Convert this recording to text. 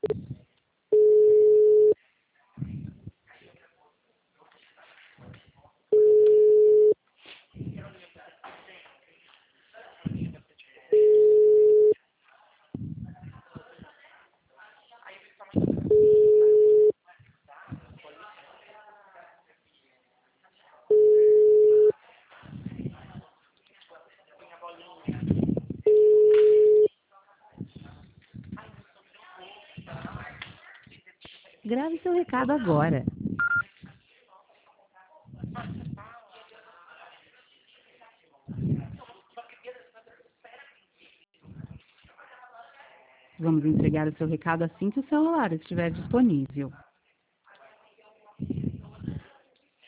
Grave seu recado agora. Vamos entregar o seu recado assim que o celular estiver disponível.